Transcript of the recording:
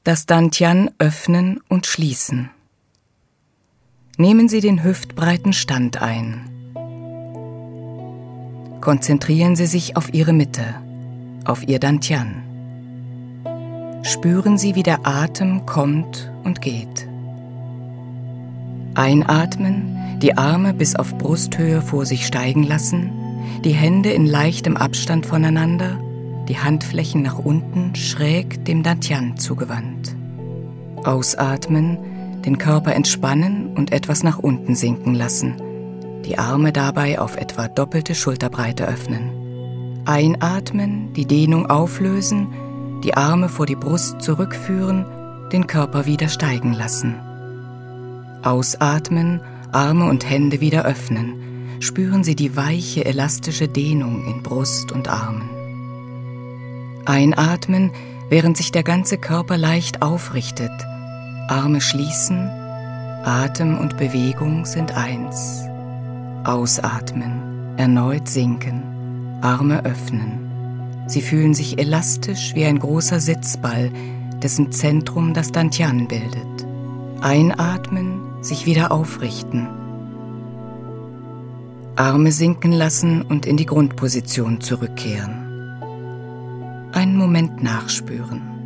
Das Dantian öffnen und schließen. Nehmen Sie den hüftbreiten Stand ein. Konzentrieren Sie sich auf Ihre Mitte, auf Ihr Dantian. Spüren Sie, wie der Atem kommt und geht. Einatmen, die Arme bis auf Brusthöhe vor sich steigen lassen, die Hände in leichtem Abstand voneinander, die Handflächen nach unten schräg dem Dantian zugewandt. Ausatmen, den Körper entspannen und etwas nach unten sinken lassen, die Arme dabei auf etwa doppelte Schulterbreite öffnen. Einatmen, die Dehnung auflösen, die Arme vor die Brust zurückführen, den Körper wieder steigen lassen. Ausatmen, Arme und Hände wieder öffnen. Spüren Sie die weiche, elastische Dehnung in Brust und Armen. Einatmen, während sich der ganze Körper leicht aufrichtet. Arme schließen, Atem und Bewegung sind eins. Ausatmen, erneut sinken, Arme öffnen. Sie fühlen sich elastisch wie ein großer Sitzball, dessen Zentrum das Dantian bildet. Einatmen, sich wieder aufrichten. Arme sinken lassen und in die Grundposition zurückkehren. Einen Moment nachspüren.